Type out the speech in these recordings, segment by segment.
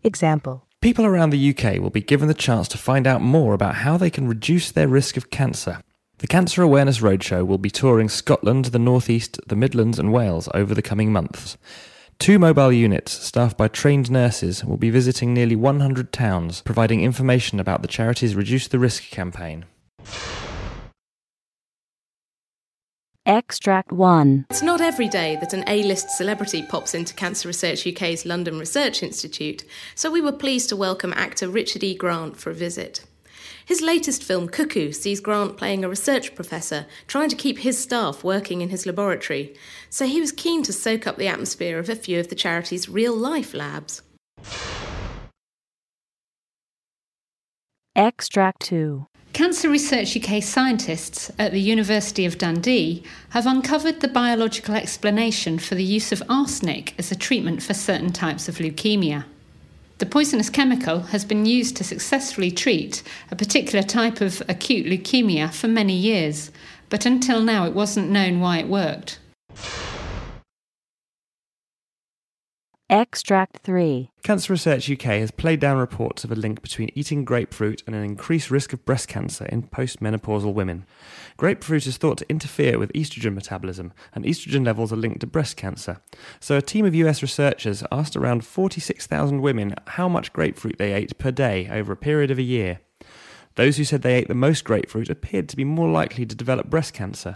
Example. People around the UK will be given the chance to find out more about how they can reduce their risk of cancer. The Cancer Awareness Roadshow will be touring Scotland, the North East, the Midlands and Wales over the coming months. 2 mobile units, staffed by trained nurses, will be visiting nearly 100 towns, providing information about the charity's Reduce the Risk campaign. Extract 1. It's not every day that an A-list celebrity pops into Cancer Research UK's London Research Institute, so we were pleased to welcome actor Richard E. Grant for a visit. His latest film, Cuckoo, sees Grant playing a research professor trying to keep his staff working in his laboratory, so he was keen to soak up the atmosphere of a few of the charity's real-life labs. Extract 2. Cancer Research UK scientists at the University of Dundee have uncovered the biological explanation for the use of arsenic as a treatment for certain types of leukemia. The poisonous chemical has been used to successfully treat a particular type of acute leukemia for many years, but until now it wasn't known why it worked. Extract 3. Cancer Research UK has played down reports of a link between eating grapefruit and an increased risk of breast cancer in postmenopausal women. Grapefruit is thought to interfere with estrogen metabolism, and estrogen levels are linked to breast cancer. So a team of US researchers asked around 46,000 women how much grapefruit they ate per day over a period of a year. Those who said they ate the most grapefruit appeared to be more likely to develop breast cancer.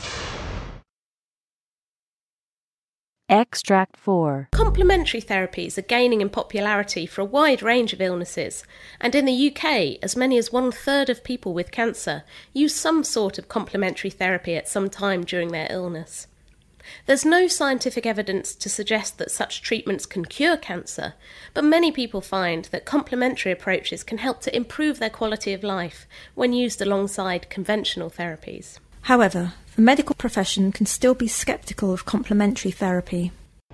Extract 4. Complementary therapies are gaining in popularity for a wide range of illnesses, and in the UK, as many as 1/3 of people with cancer use some sort of complementary therapy at some time during their illness. There's no scientific evidence to suggest that such treatments can cure cancer, but many people find that complementary approaches can help to improve their quality of life when used alongside conventional therapies. However, the medical profession can still be sceptical of complementary therapy.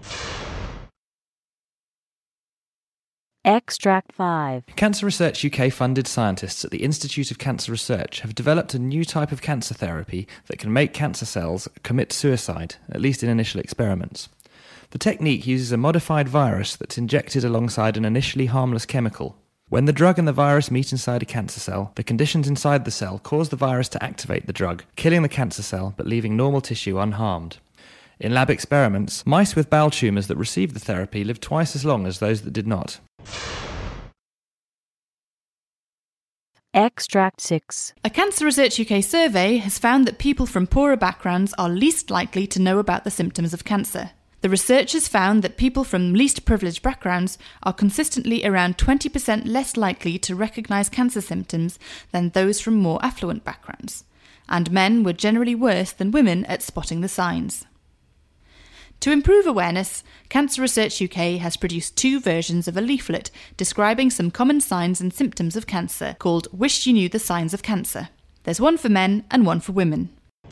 Extract 5. Cancer Research UK funded scientists at the Institute of Cancer Research have developed a new type of cancer therapy that can make cancer cells commit suicide, at least in initial experiments. The technique uses a modified virus that's injected alongside an initially harmless chemical. When the drug and the virus meet inside a cancer cell, the conditions inside the cell cause the virus to activate the drug, killing the cancer cell but leaving normal tissue unharmed. In lab experiments, mice with bowel tumours that received the therapy lived twice as long as those that did not. Extract 6. A Cancer Research UK survey has found that people from poorer backgrounds are least likely to know about the symptoms of cancer. The researchers found that people from least privileged backgrounds are consistently around 20% less likely to recognise cancer symptoms than those from more affluent backgrounds, and men were generally worse than women at spotting the signs. To improve awareness, Cancer Research UK has produced 2 versions of a leaflet describing some common signs and symptoms of cancer called Wish You Knew the Signs of Cancer. There's one for men and one for women.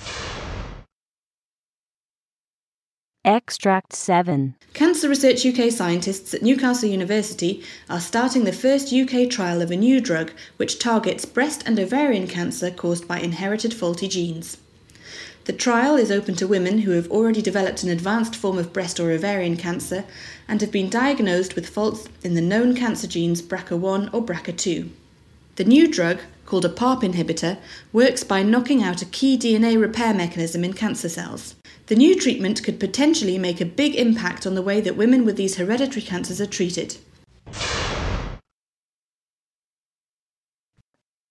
Extract 7. Cancer Research UK scientists at Newcastle University are starting the first UK trial of a new drug which targets breast and ovarian cancer caused by inherited faulty genes. The trial is open to women who have already developed an advanced form of breast or ovarian cancer and have been diagnosed with faults in the known cancer genes BRCA1 or BRCA2. The new drug, called a PARP inhibitor, works by knocking out a key DNA repair mechanism in cancer cells. The new treatment could potentially make a big impact on the way that women with these hereditary cancers are treated.